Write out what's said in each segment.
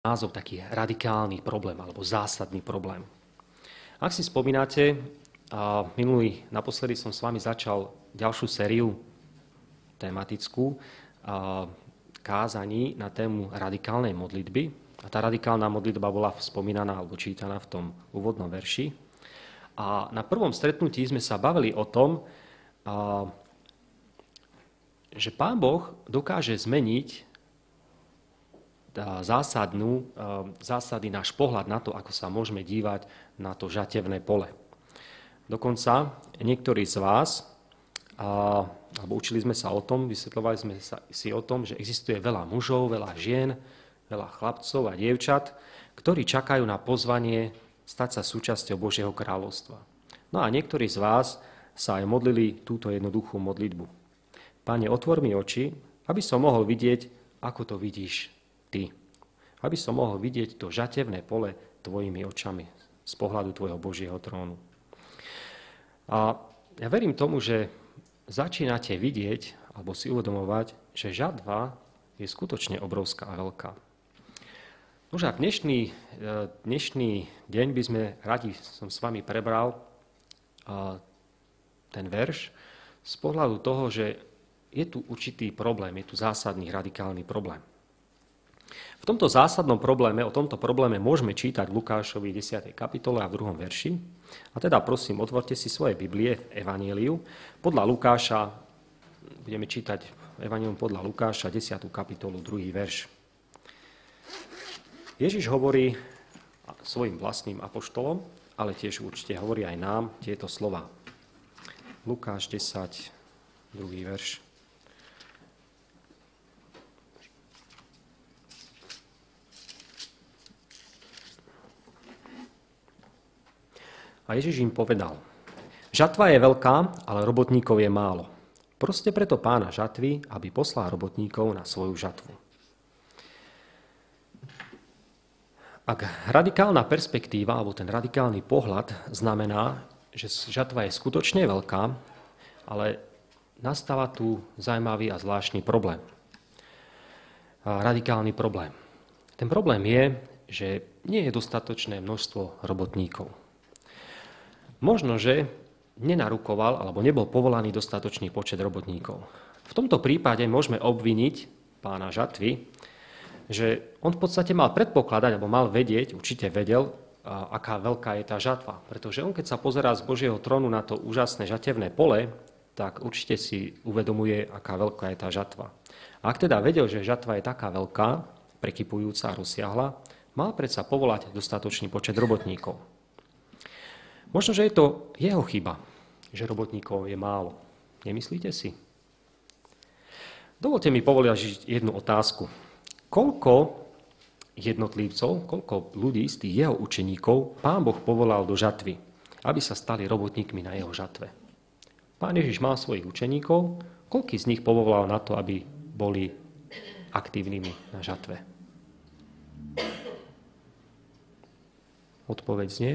názov taký radikálny problém alebo zásadný problém. Ak si spomínate, naposledy som s vami začal ďalšiu sériu tematickú kázaní na tému radikálnej modlitby. A tá radikálna modlitba bola spomínaná alebo čítaná v tom úvodnom verši. A na prvom stretnutí sme sa bavili o tom, že Pán Boh dokáže zmeniť zásady náš pohľad na to, ako sa môžeme dívať na to žatevné pole. Dokonca niektorí z vás, alebo učili sme sa o tom, vysvetľovali sme si o tom, že existuje veľa mužov, veľa žien, veľa chlapcov a dievčat, ktorí čakajú na pozvanie stať sa súčasťou Božieho kráľovstva. No a niektorí z vás sa aj modlili túto jednoduchú modlitbu. Pane, otvor mi oči, aby som mohol vidieť, ako to vidíš ty. Aby som mohol vidieť to žatevné pole tvojimi očami z pohľadu tvojho Božieho trónu. A ja verím tomu, že začínate vidieť alebo si uvedomovať, že žatva je skutočne obrovská a veľká. Už ak dnešný deň by sme som s vami prebral ten verš z pohľadu toho, že je tu určitý problém, je tu zásadný radikálny problém. V tomto zásadnom probléme, o tomto probléme môžeme čítať v Lukášovi 10. kapitole a v 2. verši. A teda prosím, otvorte si svoje Biblie v Evanjeliu. Podľa Lukáša, budeme čítať Evanjelium podľa Lukáša, 10. kapitolu, 2. verš. Ježiš hovorí svojim vlastným apoštolom, ale tiež určite hovorí aj nám tieto slova. Lukáš 10, 2. verš. A Ježiš im povedal, žatva je veľká, ale robotníkov je málo. Proste preto pána žatvy, aby poslal robotníkov na svoju žatvu. Ak radikálna perspektíva, alebo ten radikálny pohľad znamená, že žatva je skutočne veľká, ale nastáva tu zaujímavý a zvláštny problém. Radikálny problém. Ten problém je, že nie je dostatočné množstvo robotníkov. Možno, že nenarukoval alebo nebol povolaný dostatočný počet robotníkov. V tomto prípade môžeme obviniť pána žatvy, že on v podstate mal predpokladať, alebo mal vedieť, určite vedel, aká veľká je tá žatva. Pretože on, keď sa pozerá z Božieho trónu na to úžasné žatevné pole, tak určite si uvedomuje, aká veľká je tá žatva. A ak teda vedel, že žatva je taká veľká, prekypujúca a rozsiahla, mal predsa povolať dostatočný počet robotníkov. Možno, že je to jeho chyba, že robotníkov je málo. Nemyslíte si? Dovolte mi položiť jednu otázku. Koľko jednotlivcov, koľko ľudí z tých jeho učeníkov Pán Boh povolal do žatvy, aby sa stali robotníkmi na jeho žatve? Pán Ježiš mal svojich učeníkov, koľký z nich povolal na to, aby boli aktívnymi na žatve? Odpoveď znie: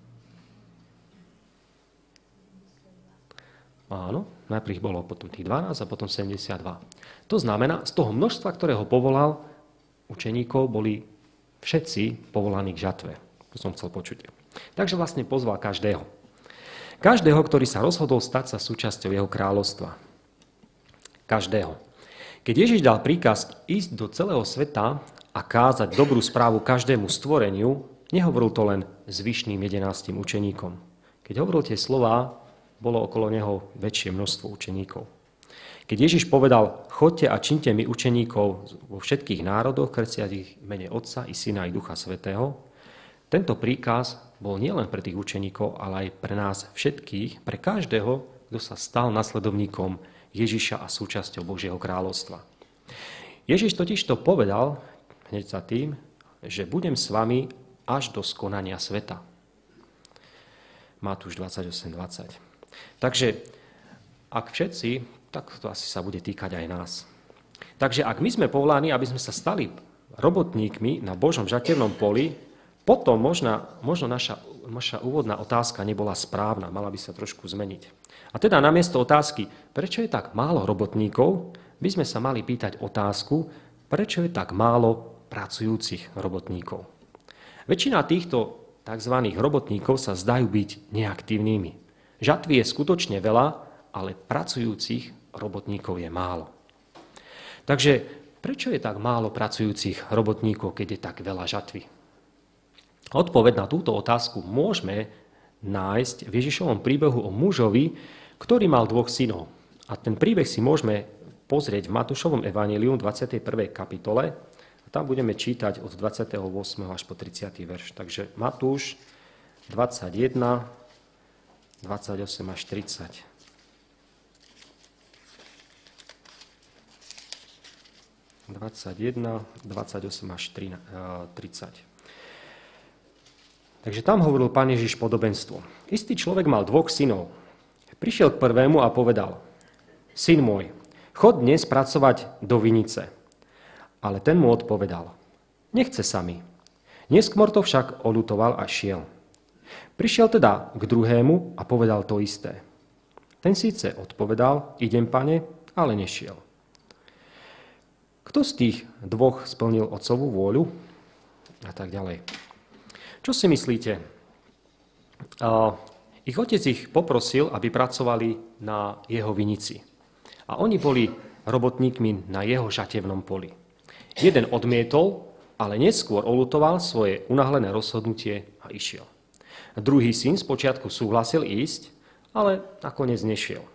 áno, najprv bolo potom tých 12 a potom 72. To znamená, z toho množstva, ktorého povolal, učeníkov boli všetci povolaní k žatve. To som chcel počuť. Takže vlastne pozval každého. Každého, ktorý sa rozhodol stať sa súčasťou jeho kráľovstva. Každého. Keď Ježiš dal príkaz ísť do celého sveta a kázať dobrú správu každému stvoreniu, nehovoril to len zvyšným 11 učeníkom. Keď hovoril tie slová, bolo okolo neho väčšie množstvo učeníkov. Keď Ježiš povedal, choďte a čiňte mi učeníkov vo všetkých národoch, krstiac ich v mene Otca i Syna i Ducha Svätého, tento príkaz bol nielen pre tých učeníkov, ale aj pre nás všetkých, pre každého, kto sa stal nasledovníkom Ježiša a súčasťou Božieho kráľovstva. Ježiš totiž to povedal hneď za tým, že budem s vami až do skonania sveta. Matúš 28:20. Takže ak všetci, tak to asi sa bude týkať aj nás. Takže ak my sme povolaní, aby sme sa stali robotníkmi na Božom žatevnom poli, potom možno naša úvodná otázka nebola správna, mala by sa trošku zmeniť. A teda namiesto otázky, prečo je tak málo robotníkov, by sme sa mali pýtať otázku, prečo je tak málo pracujúcich robotníkov. Väčšina týchto tzv. Robotníkov sa zdajú byť neaktívnymi. Žatvy je skutočne veľa, ale pracujúcich robotníkov je málo. Takže prečo je tak málo pracujúcich robotníkov, keď je tak veľa žatvy? Odpoveď na túto otázku môžeme nájsť v Ježišovom príbehu o mužovi, ktorý mal 2 synov. A ten príbeh si môžeme pozrieť v Matúšovom evanjeliu 21. kapitole. A tam budeme čítať od 28. až po 30. verš. Takže Matúš 21, 28 až 30. (21, 28 až 30). Takže tam hovoril Pán Ježiš podobenstvo. Istý človek mal 2 synov. Prišiel k prvému a povedal: Syn môj, chod dnes pracovať do vinice. Ale ten mu odpovedal: Nechce sa mi. Neskôr to však oľutoval a šiel. Prišiel teda k druhému a povedal to isté. Ten síce odpovedal: Idem, pane, ale nešiel. Kto z tých 2 splnil otcovú vôľu? A tak ďalej. Čo si myslíte? Ich otec ich poprosil, aby pracovali na jeho vinici. A oni boli robotníkmi na jeho žatevnom poli. Jeden odmietol, ale neskôr oľutoval svoje unáhlené rozhodnutie a išiel. Druhý syn spočiatku súhlasil ísť, ale nakoniec nešiel.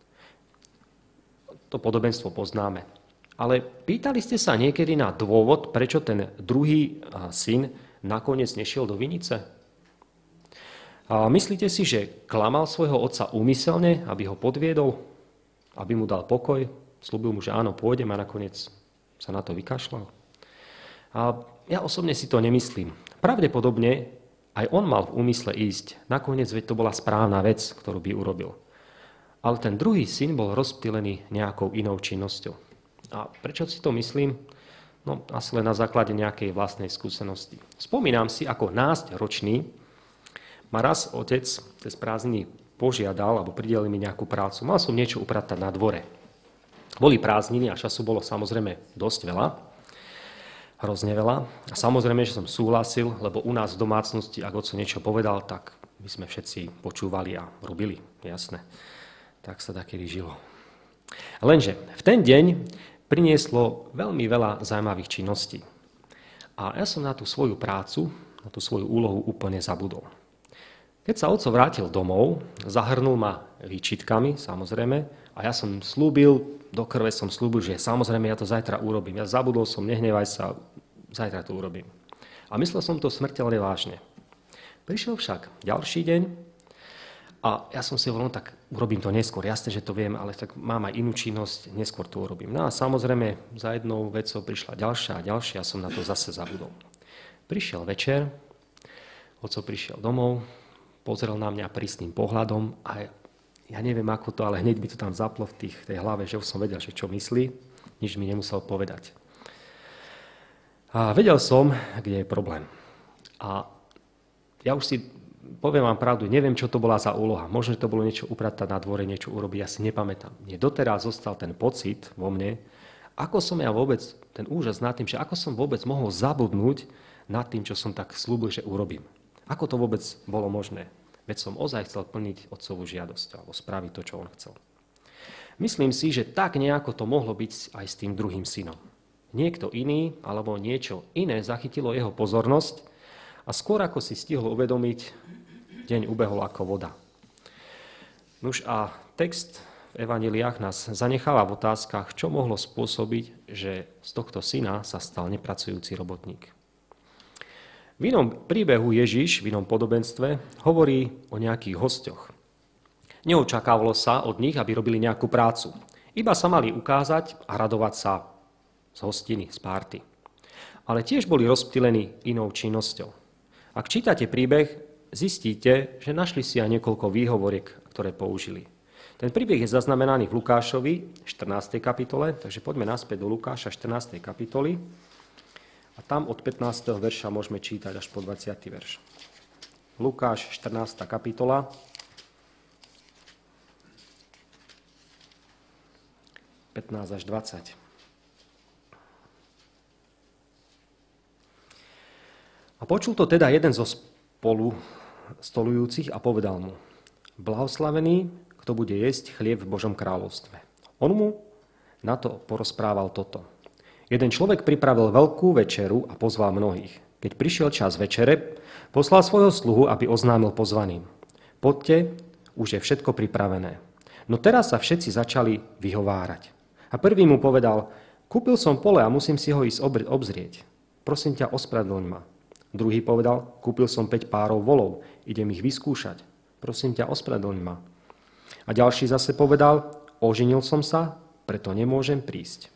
To podobenstvo poznáme. Ale pýtali ste sa niekedy na dôvod, prečo ten druhý syn nakoniec nešiel do vinice? A myslíte si, že klamal svojho otca úmyselne, aby ho podviedol, aby mu dal pokoj, sľúbil mu, že áno, pôjdem a nakoniec sa na to vykašľal? A ja osobne si to nemyslím. Pravdepodobne aj on mal v úmysle ísť. Nakoniec veď to bola správna vec, ktorú by urobil. Ale ten druhý syn bol rozptýlený nejakou inou činnosťou. A prečo si to myslím? No, asi len na základe nejakej vlastnej skúsenosti. Spomínam si, ako 12-ročný ma raz otec cez prázdniny požiadal, alebo pridelil mi nejakú prácu. Mal som niečo upratať na dvore. Boli prázdniny a času bolo samozrejme dosť veľa, hrozne veľa. A samozrejme, že som súhlasil, lebo u nás v domácnosti, ak otco niečo povedal, tak my sme všetci počúvali a robili, jasné. Tak sa takedy žilo. Lenže v ten deň prinieslo veľmi veľa zaujímavých činností. A ja som na tú svoju prácu, na tú svoju úlohu úplne zabudol. Keď sa otco vrátil domov, zahrnul ma výčitkami, samozrejme, a ja som slúbil, do krve som slúbil, že samozrejme ja to zajtra urobím. Ja zabudol som, nehnevaj sa, zajtra to urobím. A myslel som to smrteľne vážne. Prišiel však ďalší deň a ja som si hovoril, no tak urobím to neskôr. Jasné, že to viem, ale tak mám aj inú činnosť, neskôr to urobím. No a samozrejme za jednou vecou prišla ďalšia a ďalšia a som na to zase zabudol. Prišiel večer, otco prišiel domov, pozrel na mňa prísnym pohľadom a ja neviem ako to, ale hneď mi to tam zaplo v tej hlave, že už som vedel, že čo myslí, nič mi nemusel povedať. A vedel som, kde je problém. A ja už si poviem vám pravdu, neviem, čo to bola za úloha. Možno, že to bolo niečo upratať na dvore, niečo urobiť, ja si nepamätám. Mne doteraz zostal ten pocit vo mne, ako som ja vôbec, ten úžas nad tým, že ako som vôbec mohol zabudnúť nad tým, čo som tak slúbil, že urobím. Ako to vôbec bolo možné? Veď som ozaj chcel plniť otcovú žiadosť alebo spraviť to, čo on chcel. Myslím si, že tak nejako to mohlo byť aj s tým druhým synom. Niekto iný alebo niečo iné zachytilo jeho pozornosť a skôr ako si stihol uvedomiť, deň ubehol ako voda. Nuž a text v evanjeliách nás zanecháva v otázkach, čo mohlo spôsobiť, že z tohto syna sa stal nepracujúci robotník. V inom príbehu Ježiš, v inom podobenstve, hovorí o nejakých hosťoch. Neočakávalo sa od nich, aby robili nejakú prácu. Iba sa mali ukázať a radovať sa z hostiny, z párty. Ale tiež boli rozptýlení inou činnosťou. Ak čítate príbeh, zistíte, že našli si aj niekoľko výhovoriek, ktoré použili. Ten príbeh je zaznamenaný v Lukášovi, 14. kapitole, takže poďme naspäť do Lukáša, 14. kapitoly. A tam od 15. verša môžeme čítať až po 20. verš. Lukáš, 14. kapitola. (15 až 20). A počul to teda jeden zo spolu stolujúcich a povedal mu: Blahoslavený, kto bude jesť chlieb v Božom kráľovstve. On mu na to porozprával toto. Jeden človek pripravil veľkú večeru a pozval mnohých. Keď prišiel čas večere, poslal svojho sluhu, aby oznámil pozvaným: Poďte, už je všetko pripravené. No teraz sa všetci začali vyhovárať. A prvý mu povedal: Kúpil som pole a musím si ho ísť obzrieť. Prosím ťa, ospravedlň ma. Druhý povedal: Kúpil som 5 párov volov, idem ich vyskúšať. Prosím ťa, ospravedlň ma. A ďalší zase povedal: Oženil som sa, preto nemôžem prísť.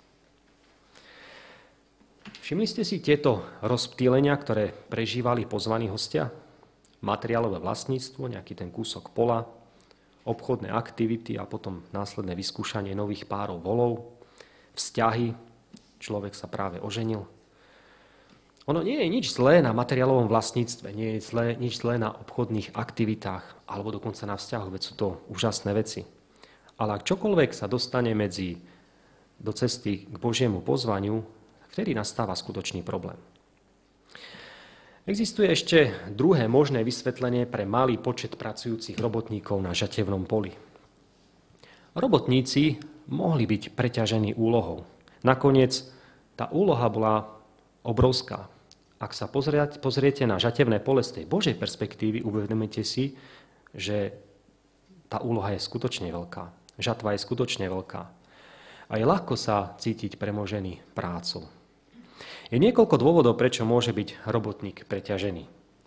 Všimli ste si tieto rozptýlenia, ktoré prežívali pozvaní hostia? Materiálové vlastníctvo, nejaký ten kúsok pola, obchodné aktivity a potom následné vyskúšanie nových párov volov, vzťahy, človek sa práve oženil. Ono nie je nič zlé na materiálovom vlastníctve, nie je nič zlé na obchodných aktivitách alebo dokonca na vzťahoch, veď sú to úžasné veci. Ale ak čokoľvek sa dostane do cesty k Božiemu pozvaniu, vtedy nastáva skutočný problém. Existuje ešte druhé možné vysvetlenie pre malý počet pracujúcich robotníkov na žatevnom poli. Robotníci mohli byť preťažení úlohou. Nakoniec tá úloha bola obrovská. Ak sa pozriete na žatevné pole z tej Božej perspektívy, uvedomíte si, že tá úloha je skutočne veľká. Žatva je skutočne veľká. A je ľahko sa cítiť premožený prácou. Je niekoľko dôvodov, prečo môže byť robotník preťažený.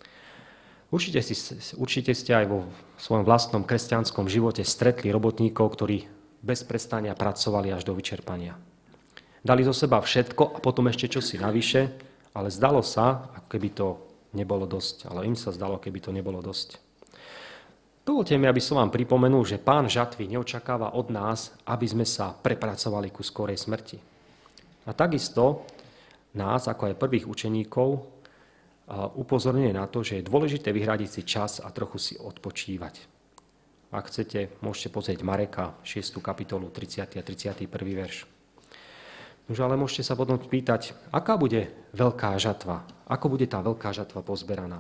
Určite ste aj vo svojom vlastnom kresťanskom živote stretli robotníkov, ktorí bez prestania pracovali až do vyčerpania. Dali zo seba všetko a potom ešte čosi navyše, ale zdalo sa, ako keby to nebolo dosť. Ale im sa zdalo, keby to nebolo dosť. Dovolte mi, aby som vám pripomenul, že Pán žatvy neočakáva od nás, aby sme sa prepracovali ku skorej smrti. A takisto nás, ako aj prvých učeníkov, upozorňuje na to, že je dôležité vyhradiť si čas a trochu si odpočívať. Ak chcete, môžete pozrieť Mareka, 6. kapitolu, 30. a 31. verš. Nože ale môžete sa potom pýtať, aká bude veľká žatva? Ako bude tá veľká žatva pozberaná?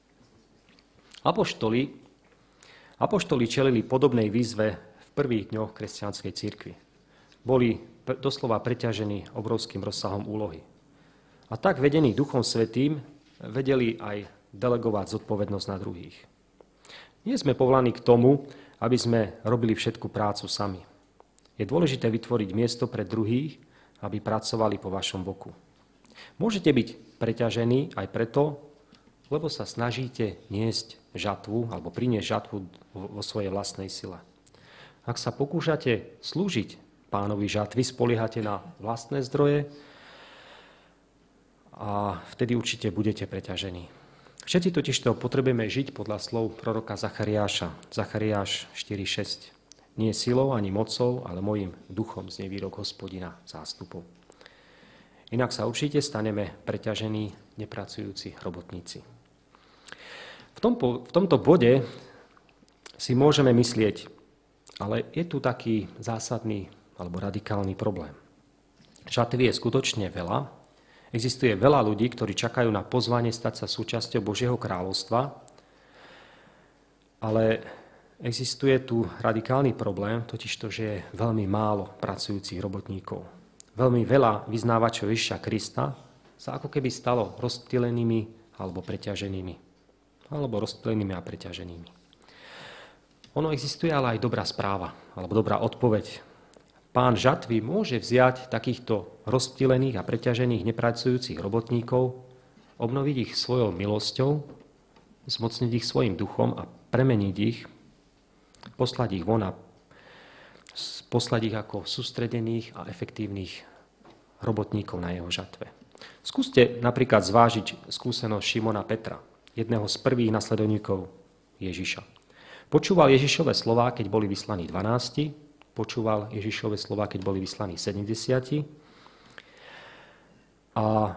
Apoštoli čelili podobnej výzve v prvých dňoch kresťanskej cirkvi. Boli doslova preťažení obrovským rozsahom úlohy. A tak vedení Duchom Svätým vedeli aj delegovať zodpovednosť na druhých. Nie sme povolaní k tomu, aby sme robili všetku prácu sami. Je dôležité vytvoriť miesto pre druhých, aby pracovali po vašom boku. Môžete byť preťažení aj preto, lebo sa snažíte niesť žatvu alebo priniesť žatvu vo svojej vlastnej sile. Ak sa pokúšate slúžiť Pánovi žatvy, spoliehate na vlastné zdroje, a vtedy určite budete preťažení. Všetci totižto potrebujeme žiť podľa slov proroka Zachariáša. Zachariáš 4.6. Nie silou ani mocou, ale mojím duchom znie výrok Hospodina zástupov. Inak sa určite staneme preťažení, nepracujúci robotníci. V tomto bode si môžeme myslieť, ale je tu taký zásadný alebo radikálny problém. Žatvy je skutočne veľa. Existuje veľa ľudí, ktorí čakajú na pozvanie stať sa súčasťou Božieho kráľovstva, ale existuje tu radikálny problém, totižto, že je veľmi málo pracujúcich robotníkov. Veľmi veľa vyznávačov Ježiša Krista sa ako keby stalo rozptýlenými alebo preťaženými. Alebo rozptýlenými a preťaženými. Ono existuje ale aj dobrá správa, alebo dobrá odpoveď. Pán žatvy môže vziať takýchto rozptýlených a preťažených nepracujúcich robotníkov, obnoviť ich svojou milosťou, zmocniť ich svojim duchom a premeniť ich, poslať ich von a poslať ich ako sústredených a efektívnych robotníkov na jeho žatve. Skúste napríklad zvážiť skúsenosť Šimona Petra, jedného z prvých nasledovníkov Ježiša. Počúval Ježišove slová, keď boli vyslaní 12, počúval Ježišove slová, keď boli vyslaní 70 a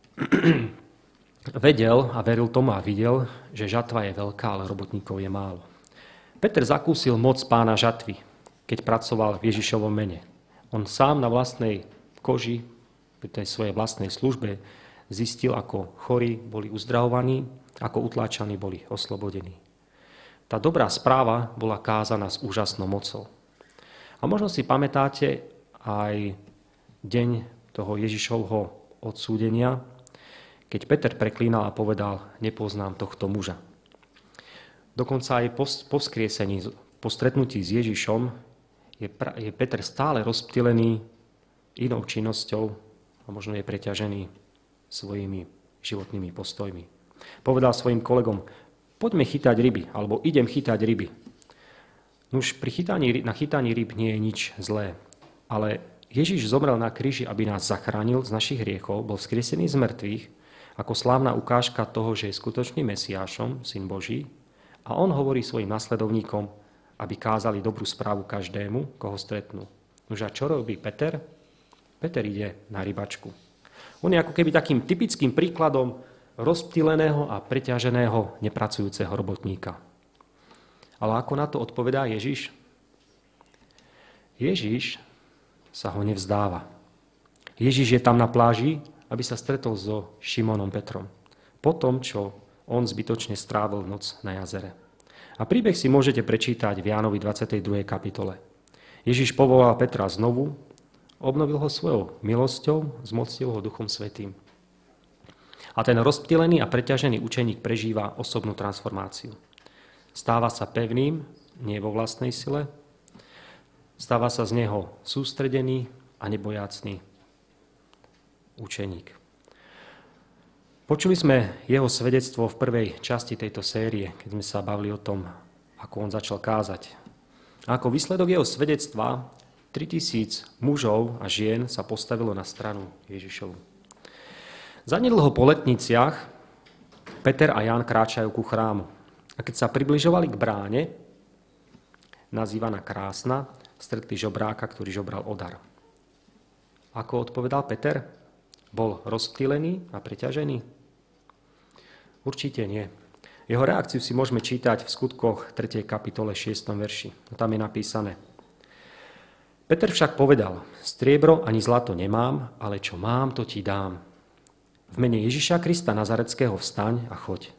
vedel a veril tomu a videl, že žatva je veľká, ale robotníkov je málo. Peter zakúsil moc Pána žatvy, keď pracoval v Ježišovom mene. On sám na vlastnej koži, pri tej svojej vlastnej službe, Zistil, ako chorí boli uzdravovaní, ako utláčaní boli oslobodení. Tá dobrá správa bola kázaná s úžasnou mocou. A možno si pamätáte aj deň toho Ježišovho odsúdenia, keď Peter preklínal a povedal, nepoznám tohto muža. Dokonca aj po vzkriesení, po stretnutí s Ježišom je Peter stále rozptýlený inou činnosťou a možno je preťažený svojimi životnými postojmi. Povedal svojim kolegom, poďme chytať ryby, alebo idem chytať ryby. Nuž na chytaní ryb nie je nič zlé, ale Ježiš zomrel na kríži, aby nás zachránil z našich hriechov, bol vzkriesený z mŕtvych, ako slávna ukážka toho, že je skutočným Mesiášom, Syn Boží, a on hovorí svojim nasledovníkom, aby kázali dobrú správu každému, koho stretnú. Nož a čo robí Peter? Peter ide na rybačku. On je ako keby takým typickým príkladom rozptýleného a preťaženého nepracujúceho robotníka. Ale ako na to odpovedá Ježiš? Ježiš sa ho nevzdáva. Ježiš je tam na pláži, aby sa stretol so Šimonom Petrom. Po tom, čo on zbytočne strávil noc na jazere. A príbeh si môžete prečítať v Jánovi 22. kapitole. Ježiš povolal Petra znovu, obnovil ho svojou milosťou, zmocnil ho Duchom Svätým. A ten rozptýlený a preťažený učeník prežíva osobnú transformáciu. Stáva sa pevným, nie vo vlastnej sile, stáva sa z neho sústredený a nebojácný učeník. Počuli sme jeho svedectvo v prvej časti tejto série, keď sme sa bavili o tom, ako on začal kázať. A ako výsledok jeho svedectva 3000 mužov a žien sa postavilo na stranu Ježišovu. Zanedlho po letniciach Peter a Ján kráčajú ku chrámu. A keď sa približovali k bráne, nazývaná Krásna, stretli žobráka, ktorý žobral odar. Ako odpovedal Peter? Bol rozptýlený a preťažený? Určite nie. Jeho reakciu si môžeme čítať v Skutkoch 3. kapitole 6. verši. Tam je napísané. Peter však povedal, striebro ani zlato nemám, ale čo mám, to ti dám. V mene Ježiša Krista Nazareckého vstaň a choď.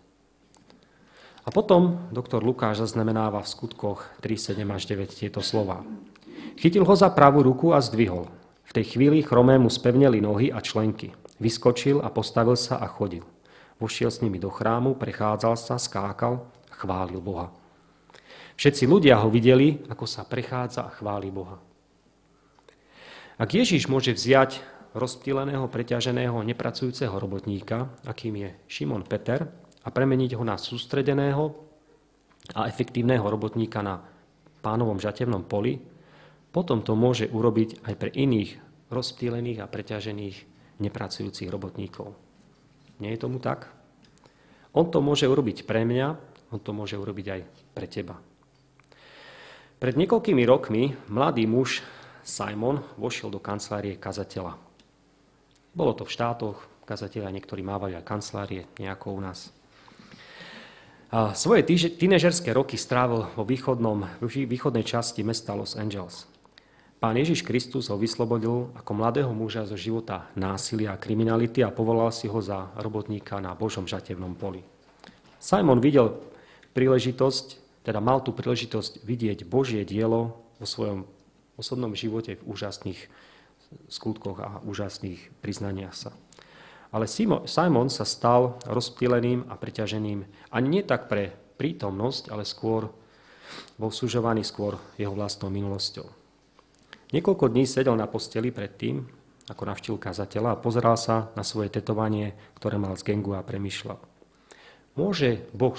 A potom doktor Lukáš zaznamenáva v Skutkoch 3, 7 až 9 tieto slová. Chytil ho za pravú ruku a zdvihol. V tej chvíli chromému spevneli nohy a členky. Vyskočil a postavil sa a chodil. Vošiel s nimi do chrámu, prechádzal sa, skákal a chválil Boha. Všetci ľudia ho videli, ako sa prechádza a chváli Boha. Ak Ježiš môže vziať rozptýleného, preťaženého, nepracujúceho robotníka, akým je Šimon Peter, a premeniť ho na sústredeného a efektívneho robotníka na Pánovom žatevnom poli, potom to môže urobiť aj pre iných rozptýlených a preťažených nepracujúcich robotníkov. Nie je tomu tak? On to môže urobiť pre mňa, on to môže urobiť aj pre teba. Pred niekoľkými rokmi mladý muž Simon vošiel do kancelárie kazateľa. Bolo to v štátoch, kazatelia niektorí mávajú aj kancelárie, nejako u nás. A svoje tínežerské roky strávil vo východnej časti mesta Los Angeles. Pán Ježiš Kristus ho vyslobodil ako mladého muža zo života násilia a kriminality a povolal si ho za robotníka na Božom žatevnom poli. Simon mal tú príležitosť vidieť Božie dielo vo svojom osobnom živote v úžasných skutkoch a úžasných priznaniach sa. Ale Simon sa stal rozptýleným a preťaženým ani nie tak pre prítomnosť, ale skôr bol sužovaný skôr jeho vlastnou minulosťou. Niekoľko dní sedel na posteli pred tým, ako navštívil kazateľa a pozeral sa na svoje tetovanie, ktoré mal z gangu a premýšľal. Môže Boh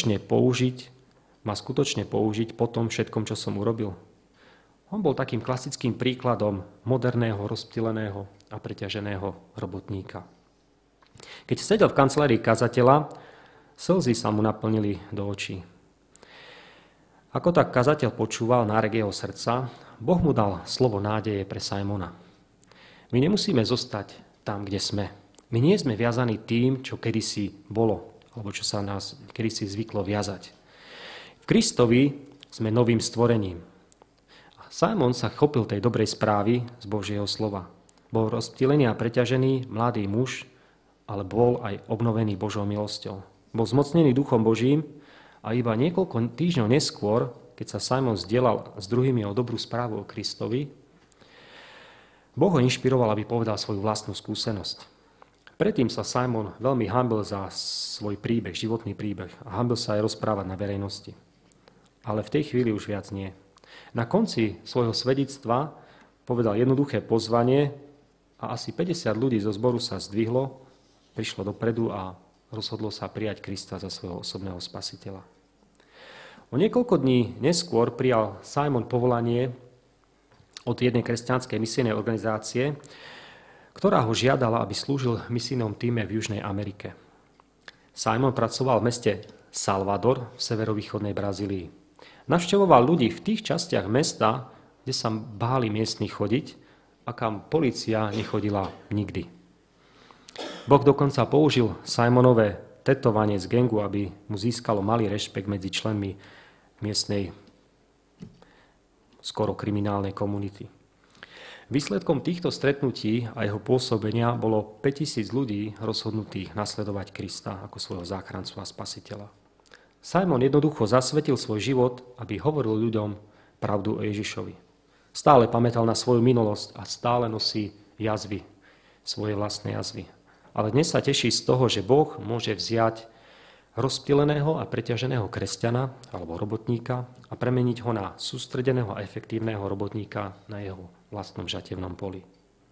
ma skutočne použiť po tom všetkom, čo som urobil? On bol takým klasickým príkladom moderného, rozptýleného a preťaženého robotníka. Keď sedel v kancelárii kazateľa, slzy sa mu naplnili do očí. Ako tak kazateľ počúval nárek jeho srdca, Boh mu dal slovo nádeje pre Simona. My nemusíme zostať tam, kde sme. My nie sme viazaní tým, čo kedysi bolo, alebo čo sa nás kedysi zvyklo viazať. V Kristovi sme novým stvorením. Simon sa chopil tej dobrej správy z Božieho slova. Bol rozptýlený a preťažený mladý muž ale bol aj obnovený Božou milosťou. Bol zmocnený Duchom Božím a iba niekoľko týždňov neskôr, keď sa Simon zdieľal s druhými o dobrú správu o Kristovi, Boh ho inšpiroval, aby povedal svoju vlastnú skúsenosť. Predtým sa Simon veľmi hanbil za svoj príbeh, životný príbeh a hanbil sa aj rozprávať na verejnosti. Ale v tej chvíli už viac nie. Na konci svojho svedectva povedal jednoduché pozvanie a asi 50 ľudí zo zboru sa zdvihlo, prišlo dopredu a rozhodlo sa prijať Krista za svojho osobného spasiteľa. O niekoľko dní neskôr prijal Simon povolanie od jednej kresťanskej misijnej organizácie, ktorá ho žiadala, aby slúžil v misijnom týme v Južnej Amerike. Simon pracoval v meste Salvador v severovýchodnej Brazílii. Navštevoval ľudí v tých častiach mesta, kde sa báli miestni chodiť a kam polícia nechodila nikdy. Boh dokonca použil Simonové tetovanie z gangu, aby mu získalo malý rešpekt medzi členmi miestnej skoro kriminálnej komunity. Výsledkom týchto stretnutí a jeho pôsobenia bolo 5000 ľudí rozhodnutých nasledovať Krista ako svojho záchrancu a spasiteľa. Simon jednoducho zasvetil svoj život, aby hovoril ľuďom pravdu o Ježišovi. Stále pamätal na svoju minulosť a stále nosí jazvy, svoje vlastné jazvy. Ale dnes sa teší z toho, že Boh môže vziať rozptýleného a preťaženého kresťana alebo robotníka a premeniť ho na sústredeného a efektívneho robotníka na jeho vlastnom žatevnom poli.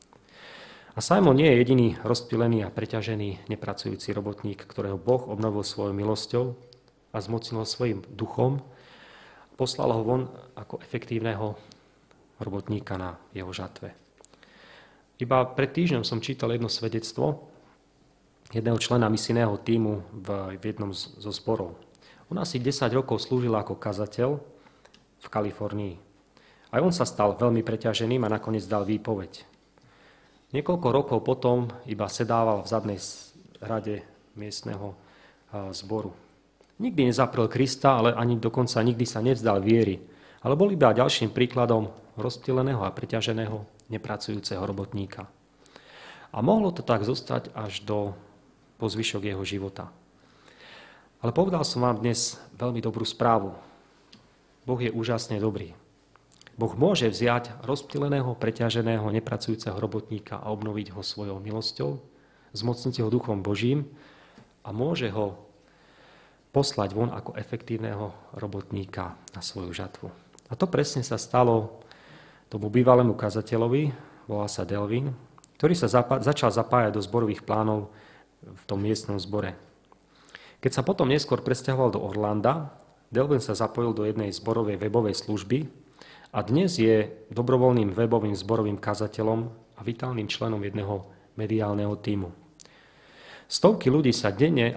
A Simon nie je jediný rozptýlený a preťažený nepracujúci robotník, ktorého Boh obnovil svojou milosťou a zmocnil svojim duchom, poslal ho von ako efektívneho robotníka na jeho žatve. Iba pred týždňom som čítal jedno svedectvo jedného člena misijného tímu v jednom zo zborov. On asi 10 rokov slúžil ako kazateľ v Kalifornii. Aj on sa stal veľmi preťaženým a nakoniec dal výpoveď. Niekoľko rokov potom iba sedával v zadnej rade miestneho zboru. Nikdy nezaprel Krista, ale ani dokonca nikdy sa nevzdal viery, ale bol iba ďalším príkladom rozptýleného a preťaženého nepracujúceho robotníka. A mohlo to tak zostať až po zvyšok jeho života. Ale povedal som vám dnes veľmi dobrú správu. Boh je úžasne dobrý. Boh môže vziať rozptýleného, preťaženého, nepracujúceho robotníka a obnoviť ho svojou milosťou, zmocniť ho Duchom Božím a môže ho poslať von ako efektívneho robotníka na svoju žatvu. A to presne sa stalo tomu bývalému kazateľovi, volá sa Delvin, ktorý sa začal zapájať do zborových plánov v tom miestnom zbore. Keď sa potom neskôr presťahoval do Orlanda, Delvin sa zapojil do jednej zborovej webovej služby a dnes je dobrovoľným webovým zborovým kazateľom a vitálnym členom jedného mediálneho tímu. Stovky ľudí sa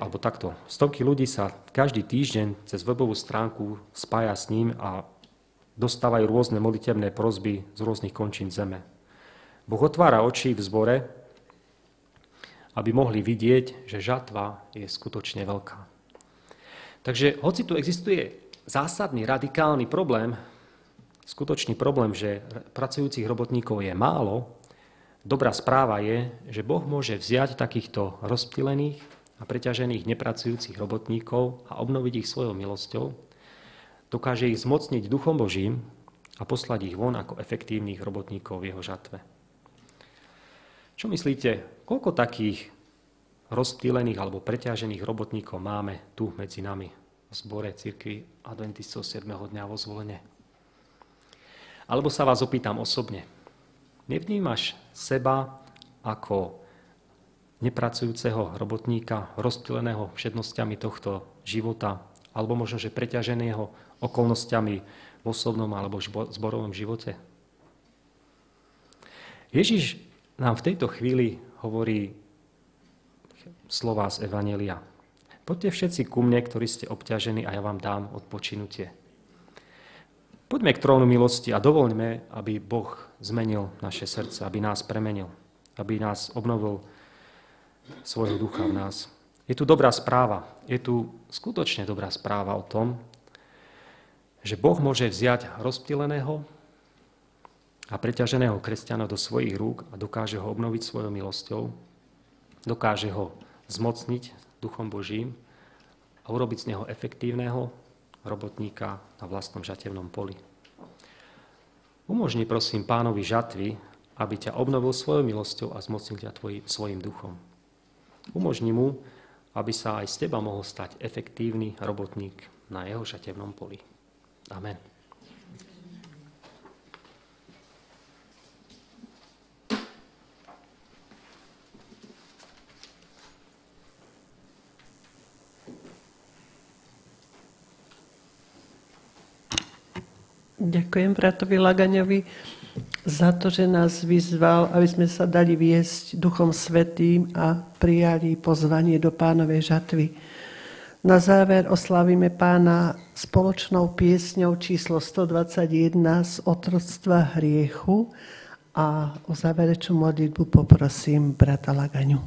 každý týždeň cez webovú stránku spája s ním a dostávajú rôzne modlitebné prosby z rôznych končín zeme. Boh otvára oči v zbore, aby mohli vidieť, že žatva je skutočne veľká. Takže hoci tu existuje zásadný, radikálny problém, skutočný problém, že pracujúcich robotníkov je málo, dobrá správa je, že Boh môže vziať takýchto rozptýlených a preťažených nepracujúcich robotníkov a obnoviť ich svojou milosťou, dokáže ich zmocniť Duchom Božím a poslať ich von ako efektívnych robotníkov v jeho žatve. Čo myslíte, koľko takých rozptýlených alebo preťažených robotníkov máme tu medzi nami v zbore cirkvi adventistov 7. dňa vo Zvolene? Alebo sa vás opýtam osobne. Nevnímaš seba ako nepracujúceho robotníka, rozptýleného všednosťami tohto života, alebo možno, že preťaženého okolnostiami v osobnom alebo zborovom živote? Ježiš nám v tejto chvíli hovorí slová z Evanjelia. Poďte všetci ku mne, ktorí ste obťažení, a ja vám dám odpočinutie. Poďme k trónu milosti a dovoľme, aby Boh zmenil naše srdce, aby nás premenil, aby nás obnovil svojho ducha v nás. Je tu dobrá správa, je tu skutočne dobrá správa o tom, že Boh môže vziať rozptýleného a preťaženého kresťana do svojich rúk a dokáže ho obnoviť svojou milosťou, dokáže ho zmocniť Duchom Božím a urobiť z neho efektívneho robotníka na vlastnom žatevnom poli. Umožni prosím Pánovi žatvy, aby ťa obnovil svojou milosťou a zmocnil ťa svojim duchom. Umožni mu, aby sa aj z teba mohol stať efektívny robotník na jeho žatevnom poli. Amen. Ďakujem bratovi Lagaňovi za to, že nás vyzval, aby sme sa dali viesť Duchom Svätým a prijali pozvanie do Pánovej žatvy. Na záver oslávime Pána spoločnou piesňou číslo 121 z otroctva hriechu a o záverečnú modlitbu poprosím brata Lagaňu.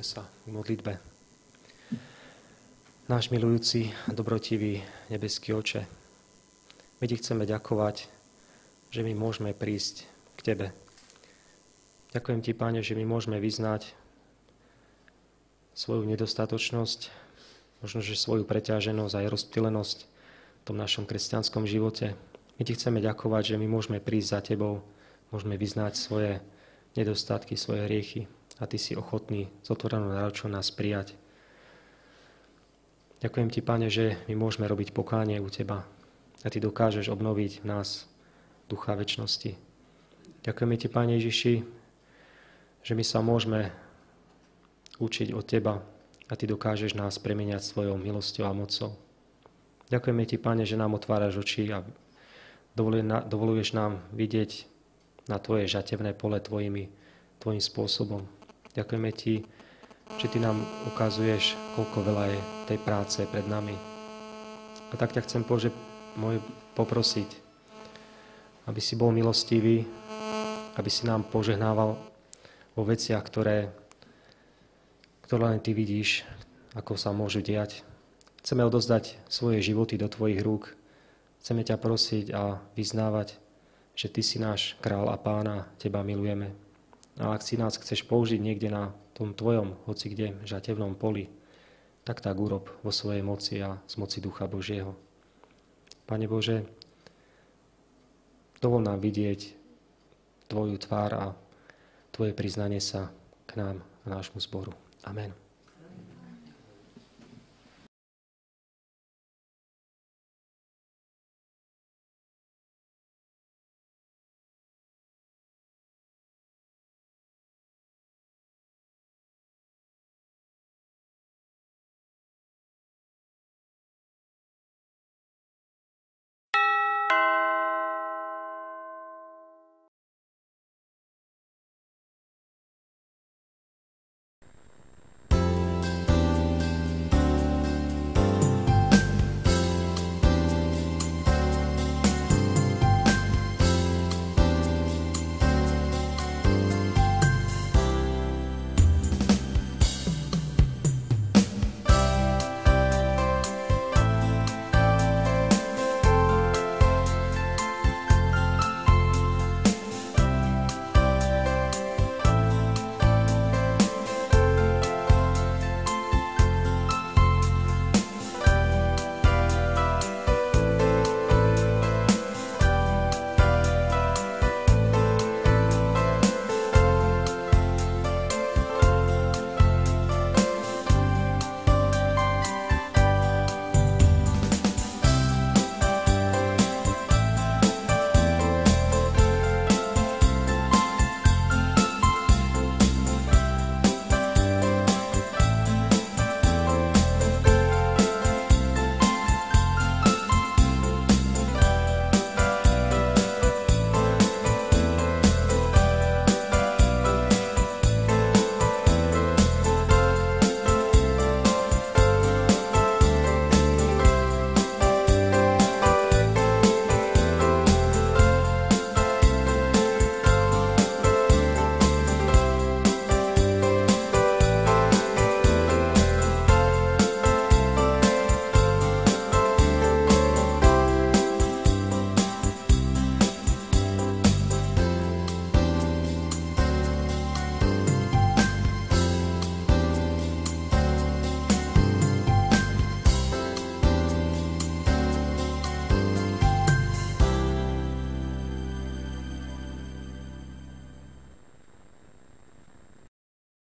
sa k modlitbe. Náš milujúci a dobrotivý nebeský Oče, my Ti chceme ďakovať, že my môžeme prísť k Tebe. Ďakujem Ti, Pane, že my môžeme vyznať svoju nedostatočnosť, možno, že svoju preťaženosť a rozptýlenosť v tom našom kresťanskom živote. My Ti chceme ďakovať, že my môžeme prísť za Tebou, môžeme vyznať svoje nedostatky, svoje hriechy a Ty si ochotný s otvorenou náručou nás prijať. Ďakujem Ti, Pane, že my môžeme robiť pokánie u Teba a Ty dokážeš obnoviť v nás ducha večnosti. Ďakujeme Ti, Pane Ježiši, že my sa môžeme učiť od Teba a Ty dokážeš nás premieňať svojou milosťou a mocou. Ďakujeme Ti, Pane, že nám otváraš oči a dovoluješ nám vidieť na Tvoje žatevné pole Tvojim spôsobom. Ďakujeme Ti, že Ty nám ukazuješ, koľko veľa je tej práce pred nami. A tak ťa chcem, Bože môj, poprosiť, aby si bol milostivý, aby si nám požehnával vo veciach, ktoré len Ty vidíš, ako sa môžu diať. Chceme odozdať svoje životy do Tvojich rúk. Chceme ťa prosiť a vyznávať, že Ty si náš král a pána, Teba milujeme. A ak si nás chceš použiť niekde na tom Tvojom, hoci kde, žatevnom poli, tak urob vo svojej moci a z moci Ducha Božieho. Pane Bože, dovol nám vidieť Tvoju tvár a Tvoje priznanie sa k nám, k nášmu zboru. Amen.